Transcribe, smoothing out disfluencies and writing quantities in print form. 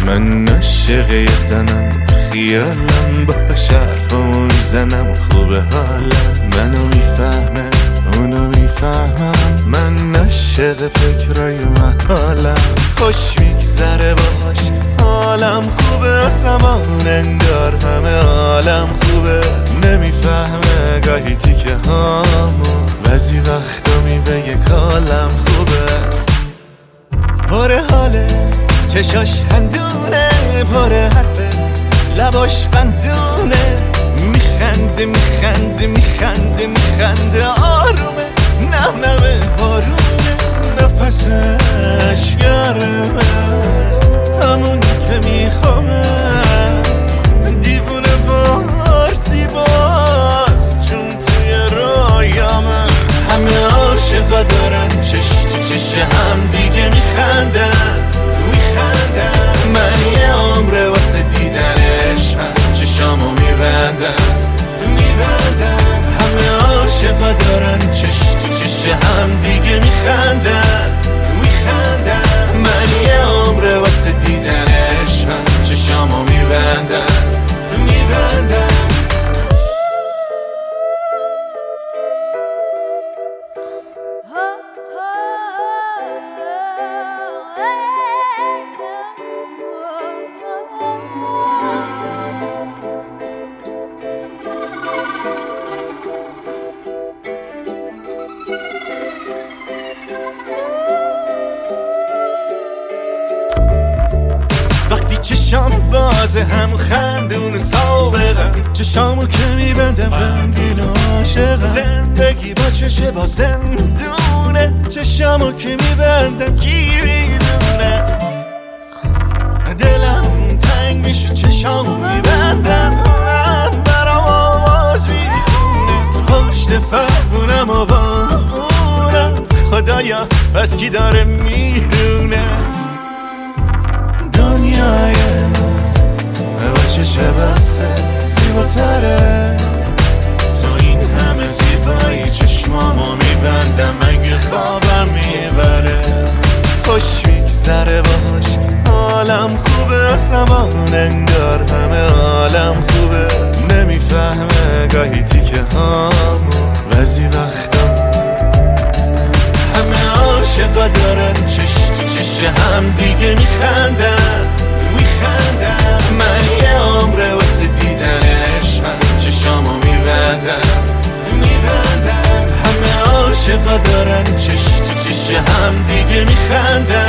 من عاشق زنم خیالم با حرفامو میزنم خوبه حالم منو میفهمه اونو میفهمم من عاشق فکرای محالم خوش میگذره باش حالم خوبه آسمان انگار همه عالم خوبه نمیفهمه گاهی تیکه هامو بعضی وقتا میوه کالم خوبه پره حاله چشاش خندونه پره حرفه لباش قندونه میخنده میخنده میخنده میخنده آرومه نمنمه بارونه نفسش گرمه همون که میخوامه دیوونه فارسی باست چون توی رایامه همه عاشقا دارن چش تو چش هم دیگه میخندن من یه عمره واسه دیدنش چشامو میبندم همه عاشقا دارن چش تو چش هم دیگه میخندن من یه عمره واسه دیدنش چشامو میبندم چشام بازه هم خندون سابقم چشامو که میبندم غمگین و عاشقم زندگی با چشه با زندونه چشامو که میبندم کی میدونه دلم تنگ میشه چشامو میبندم اونم برام آواز میخونه پشت فرمونم و با اونم خدایا بس کی داره میرونه دنیای من با چشه بسته زیباتره تو این همه زیبایی چشمامو میبندم اگه خوابم میبره خوش میگذره باش حالم خوبه آسمان انگار همه عالم خوبه نمیفهمه گاهی تیکه هامو بعضی وقتا همه عاشقا دارن چش تو چش هم دیگه میخندن من یه عمره واسه دیدنش چشامو میبندم همه عاشقا دارن چش تو چش هم دیگه میخندن